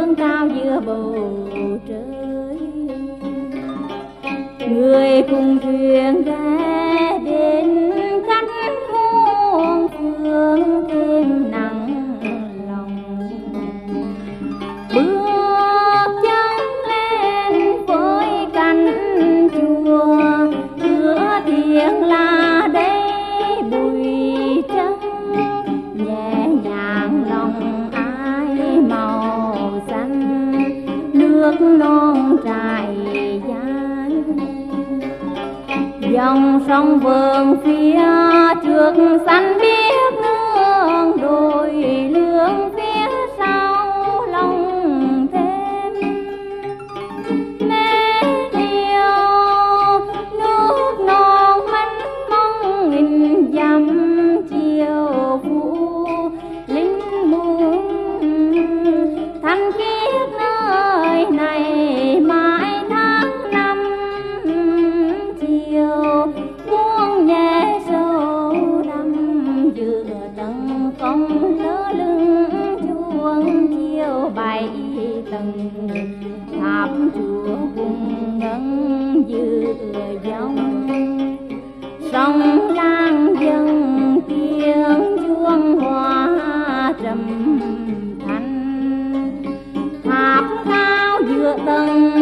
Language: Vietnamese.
vương cao giữa bầu trời. Người cùng thuyền ghé đến cánh muôn phương thêm nặng lòng. Bước chân lên với cánh chùa, cửa thiêng là đây bụi trắng. Nhẹ nhàng lòng ai màu xanh, nước non trải dài. Dòng sông vườn phía trước xanh biếc nương đồi lương phía sau lòng thêm. Mê điều nước non mênh mông nghìn dặm, chiều phủ linh muôn thanh khiết nơi này mãi tháng năm. Chiều buông nhẹ sâu đắm giữa tầng không lơ lưng chuông chiều bảy tầng. Tháp chùa cùng ngân giữa dòng sông lan dâng tiếng chuông hoa trầm thanh. Tháp cao giữa tầng